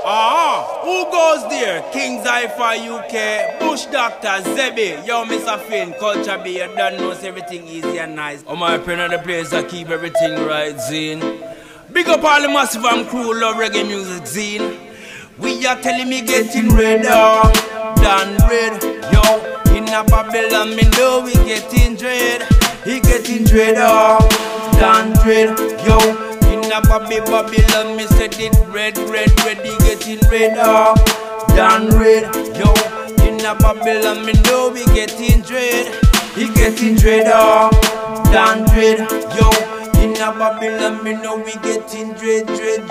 Who goes there? King's Hi-Fi UK, Bush Doctor, Zebby, yo, Mr. Finn, Culture B, you don't know everything easy and nice. Oh, my pen of the place that keep everything right, zine. Big up all the massive and crew, love reggae music, zine. We are telling me getting red, done red, yo. In a Babylon, me know we getting dread. He getting dread, done dread, yo. In a Babylon, me said it red, he getting red, done red, yo. In a Babylon, me know we getting dread. He getting dread, done dread, yo. In a Babylon, me know we getting dread.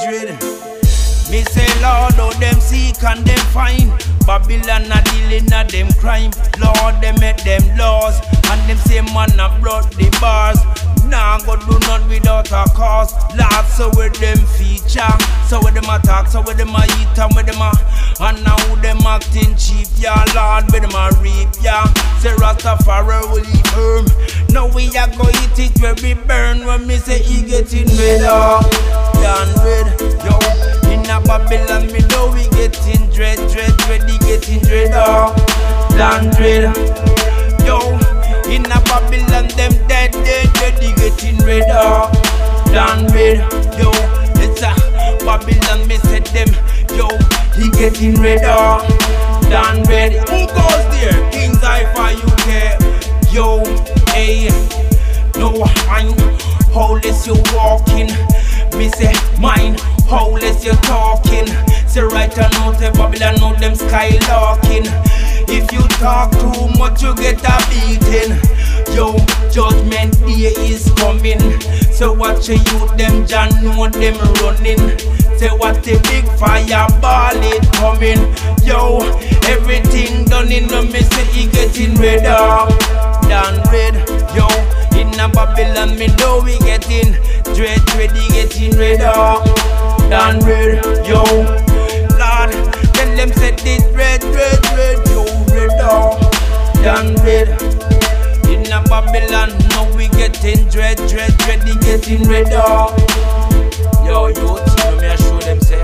Me say, Lord, oh, them seek and them find. Babylon a dealing a them crime. Lord, they make them laws. And them say man a brought the bars. Nah, God do not without a cause. Lord, so with them feature. So with them attack, so with them a eat and with them a. And now them acting cheap, yeah. Lord, with them a reap, yeah. Say Rastafari will leave firm. Now we a go eat it where we burn. When me say he getting red, done red, yo. In a Babylon, me know we getting dread, he getting dread, done dread, yo. In a Babylon, them dead, he getting red, done red, yo. It's a Babylon, me said them, yo. He getting red, done red. Who goes there? King's Hi-Fi UK, yo, hey. No, I'm hopeless, you walking. Me say mine, howless you talking. Say right now, the Babylon know them skylarking. If you talk too much, you get a beating. Yo, judgment day is coming. So watch your youth, them John know them running. Say what the big fireball is coming. Yo, everything done in the me say he getting red, done red, yo. In a Babylon, me know we getting dread, he getting red, done red, yo. Lord, tell them said this red, yo, red, done red. In a Babylon, now we getting dread, he getting red, yo, team, me I show them say,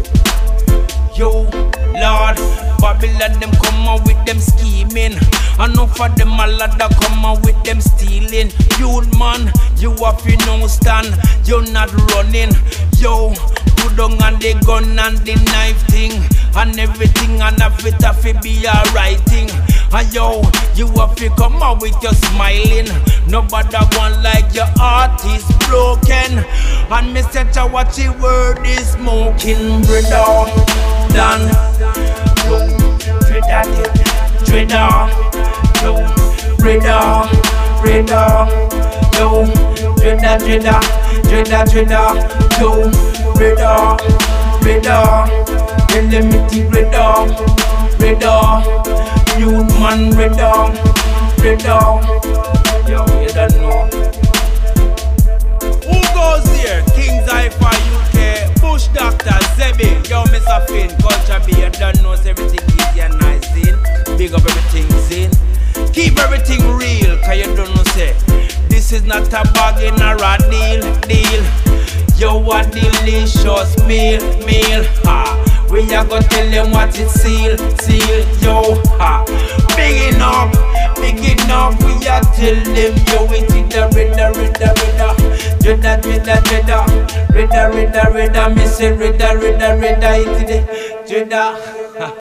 yo, Lord, Babylon them come out with them scheming. Enough of them a lot that come out with them stealing. Youth man, you have to no stand. You're not running. Yo, put down on the gun and the knife thing. And everything and it have to be a right thing. And yo, you have to come out with your smiling. Nobody want like your heart is broken. And me said to watch the word is smoking. Brother, done. Yo, Dreader, yo, Dreader, yo, Dreader, yo, Dreader, Element Dreader, youth man Dreader, yo, you don't know. Who goes there? King's Hi-Fi UK, Bush Doctor, Zebby, yo, Mr. Finn, Culture B, you don't know everything easy and nice, zine. Big up everything, zine. Keep everything real, cause you don't know say this is not a bargain or a deal. Yo, a delicious meal, ha. We are gonna tell them what it's seal, yo, ha. Big enough, we are tell them, yo, it is the Dreader, me say Dreader, it is the Dreader.